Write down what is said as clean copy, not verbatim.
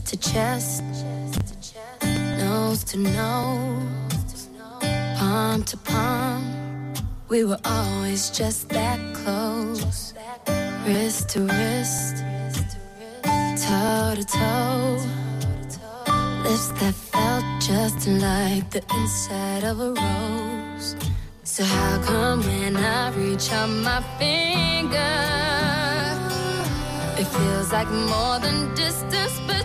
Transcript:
to chest, nose to nose, palm to palm. We were always just that close, wrist to wrist, toe to toe, lips that felt just like the inside of a rose. So how come when I reach out my finger, it feels like more than distance, but